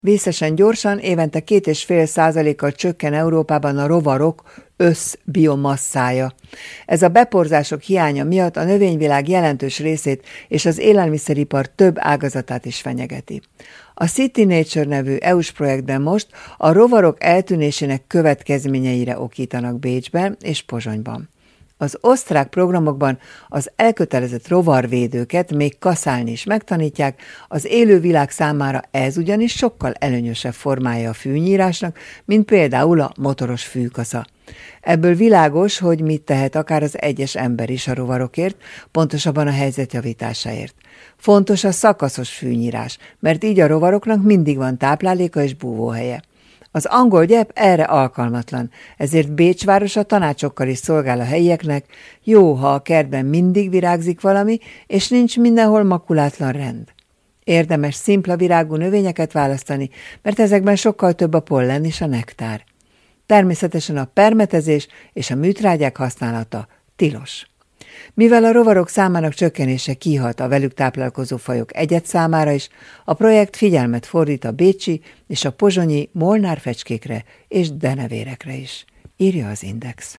Vészesen gyorsan, évente 2,5%-kal csökken Európában a rovarok összbiomasszája. Ez a beporzások hiánya miatt a növényvilág jelentős részét és az élelmiszeripar több ágazatát is fenyegeti. A City Nature nevű EU-s projektben most a rovarok eltűnésének következményeire okítanak Bécsben és Pozsonyban. Az osztrák programokban az elkötelezett rovarvédőket még kaszálni is megtanítják, az élővilág számára ez ugyanis sokkal előnyösebb formája a fűnyírásnak, mint például a motoros fűkasza. Ebből világos, hogy mit tehet akár az egyes ember is a rovarokért, pontosabban a helyzet javításáért. Fontos a szakaszos fűnyírás, mert így a rovaroknak mindig van tápláléka és búvóhelye. Az angol gyep erre alkalmatlan, ezért Bécs városa tanácsokkal is szolgál a helyieknek, jó, ha a kertben mindig virágzik valami, és nincs mindenhol makulátlan rend. Érdemes szimpla virágú növényeket választani, mert ezekben sokkal több a pollen és a nektár. Természetesen a permetezés és a műtrágyák használata tilos. Mivel a rovarok számának csökkenése kihat a velük táplálkozó fajok egyed számára is, a projekt figyelmet fordít a bécsi és a pozsonyi molnárfecskékre és denevérekre is, írja az Index.